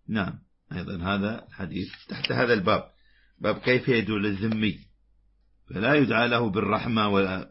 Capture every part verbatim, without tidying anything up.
نعم. أيضا هذا الحديث تحت هذا الباب، باب كيف يدعو للذمي، فلا يدعى له بالرحمة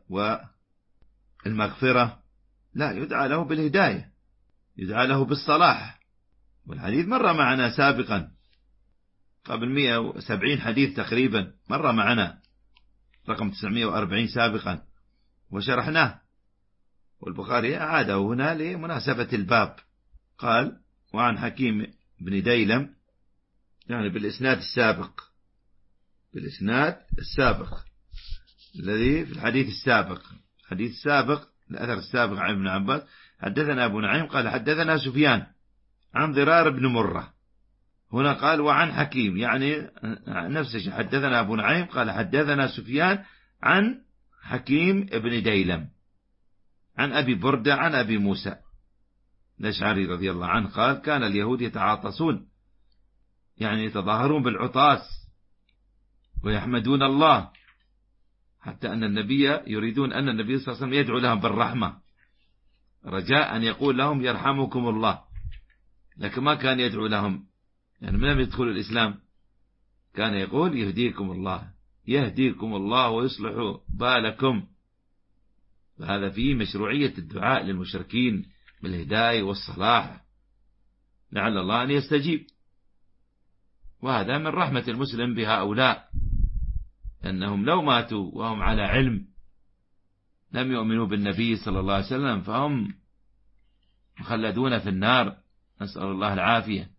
والمغفرة، لا، يدعى له بالهداية، يدعى له بالصلاح. والحديث مر معنا سابقا قبل مئة وسبعين حديث تقريبا، مر معنا رقم تسعمئة وأربعين سابقا وشرحناه، والبخاري أعاده هنا لمناسبة الباب. قال: وعن حكيم بن ديلم، يعني بالإسناد السابق، بالإسناد السابق الذي في الحديث السابق، الحديث السابق الأثر السابق عن ابن عباس: حدثنا أبو نعيم قال حدثنا سفيان عن ضرار بن مرة. هنا قال وعن حكيم، يعني نفس الشيء، حدثنا أبو نعيم قال حدثنا سفيان عن حكيم بن ديلم عن أبي بردة عن أبي موسى الأشعري رضي الله عنه قال: كان اليهود يتعاطسون، يعني يتظاهرون بالعطاس ويحمدون الله، حتى أن النبي يريدون أن النبي صلى الله عليه وسلم يدعو لهم بالرحمة رجاء أن يقول لهم يرحمكم الله، لكن ما كان يدعو لهم، يعني من لم يدخلوا الإسلام كان يقول يهديكم الله، يهديكم الله ويصلح بالكم. فهذا فيه مشروعية الدعاء للمشركين بالهداية والصلاح، لعل الله أن يستجيب. وهذا من رحمة المسلم بهؤلاء، أنهم لو ماتوا وهم على علم لم يؤمنوا بالنبي صلى الله عليه وسلم فهم مخلدون في النار، نسأل الله العافية.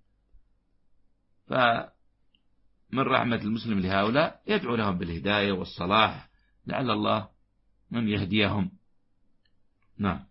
فمن رحمة المسلم لهؤلاء يدعو لهم بالهداية والصلاح، لعل الله من يهديهم. نعم.